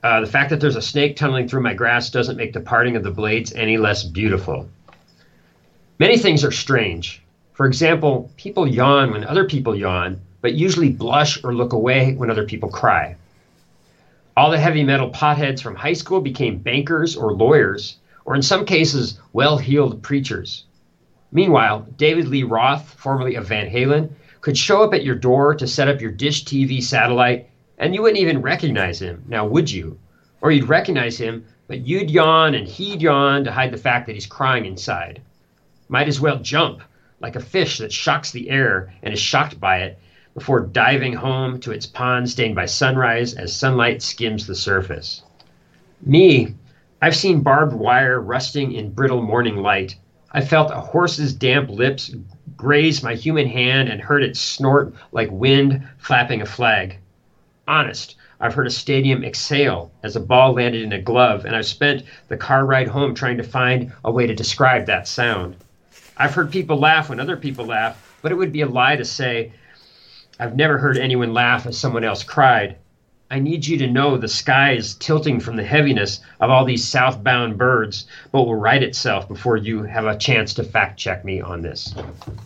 The fact that there's a snake tunneling through my grass doesn't make the parting of the blades any less beautiful. Many things are strange. For example, people yawn when other people yawn, but usually blush or look away when other people cry. All the heavy metal potheads from high school became bankers or lawyers, or in some cases, well-heeled preachers. Meanwhile, David Lee Roth, formerly of Van Halen, could show up at your door to set up your dish TV satellite, and you wouldn't even recognize him, now would you? Or you'd recognize him, but you'd yawn and he'd yawn to hide the fact that he's crying inside. Might as well jump, like a fish that shocks the air and is shocked by it, before diving home to its pond stained by sunrise as sunlight skims the surface. Me, I've seen barbed wire rusting in brittle morning light. I felt a horse's damp lips graze my human hand and heard it snort like wind flapping a flag. Honest, I've heard a stadium exhale as a ball landed in a glove, and I've spent the car ride home trying to find a way to describe that sound. I've heard people laugh when other people laugh, but it would be a lie to say I've never heard anyone laugh as someone else cried. I need you to know the sky is tilting from the heaviness of all these southbound birds, but will right itself before you have a chance to fact check me on this.